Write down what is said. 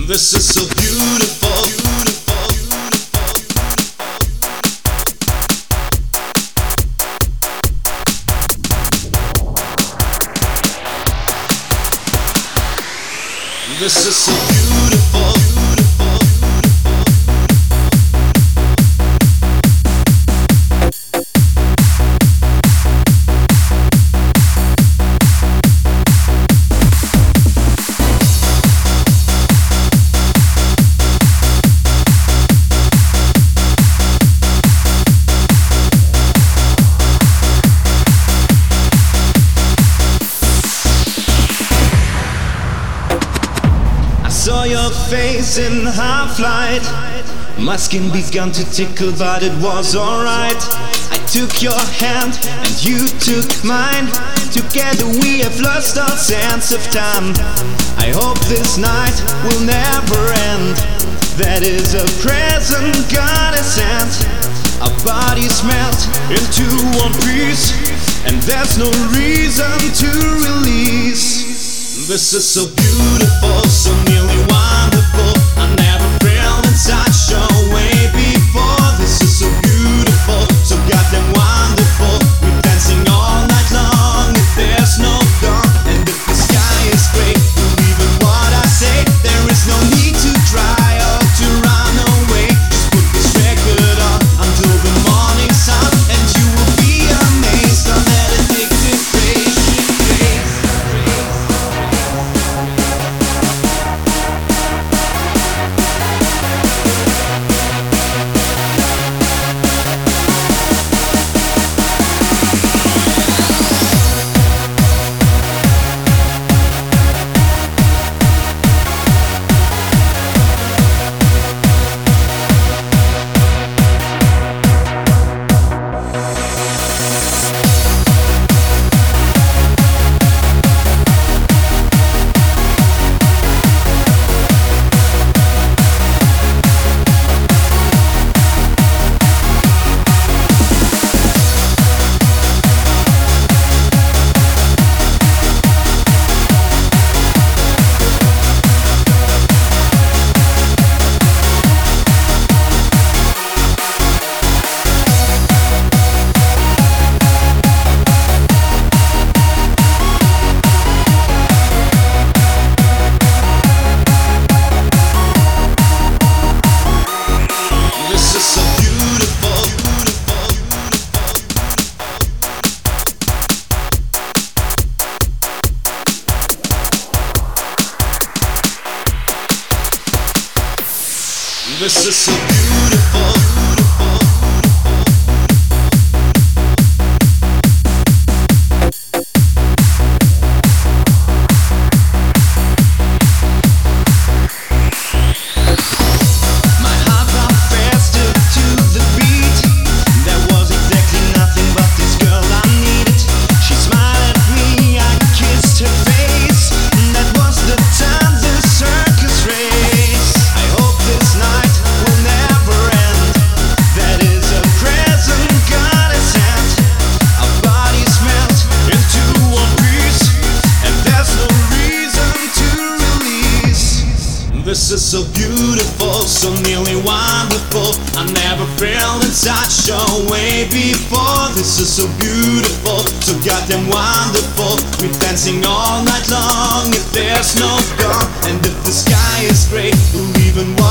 This is so beautiful, beautiful, beautiful. This is so beautiful, beautiful. Saw your face in half-light. My skin began to tickle, but it was alright. I took your hand and you took mine. Together we have lost all sense of time. I hope this night will never end. That is a present God has sent. Our bodies melt into one piece, and there's no reason to release. This is so beautiful, so nearly wonderful. I never felt in such a way before. This is so beautiful, so goddamn wonderful. We're dancing all night long if there's no dawn, and if the sky is gray, believe in what I say. There is no need to try or to run away. Just put this record on until the morning sun, and you will be amazed on that addictive face. This is so beautiful. My heart pumped faster to the beat. There was exactly nothing but this girl I needed. She smiled at me, I kissed her face. That was the time the circus race. I hope this night will never end. That is a present God has sent. Our bodies melt into one piece, and there's no reason to release. This is so beautiful, so nearly wonderful. I never felt in such a way before. This is so beautiful, so goddamn wonderful. We're dancing all night long if there's no dawn, and if the sky is gray, believe in what